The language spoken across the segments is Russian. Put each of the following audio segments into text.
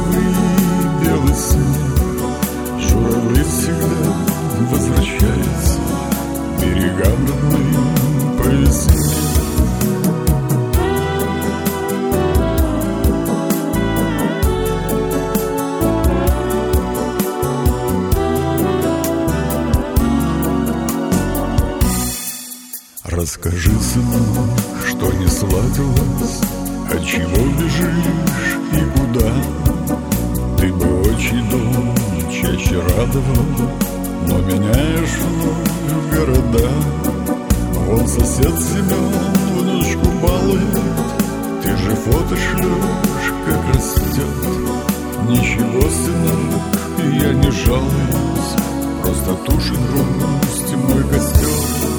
самый белый снег. Журавли всегда возвращаются к берегам родным по весне. Расскажи, сынок, что не сладилось, отчего бежишь и куда? Ты бы отчий дом чаще радовал, но меняешь вновь в города. Вон сосед Семен внучку балует, ты же фото шлешь, как растет. Ничего, сынок, я не жалуюсь, просто тушит грусть мой костер.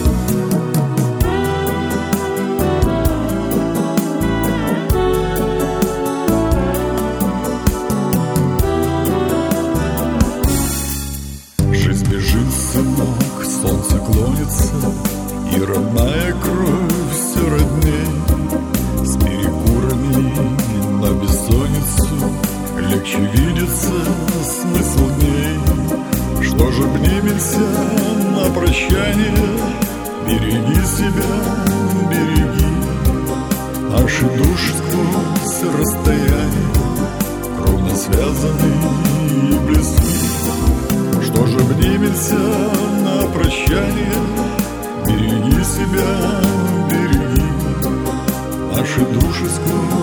Бежит, сынок, солнце клонится, и родная кровь все родней. С перекурами на бессонницу легче видится смысл дней. Что же обнимемся на прощание, береги себя, береги. Наши души сквозь расстояние кровно связаны и близки. Что же обнимемся на прощание, береги себя, береги. Наши души сквозь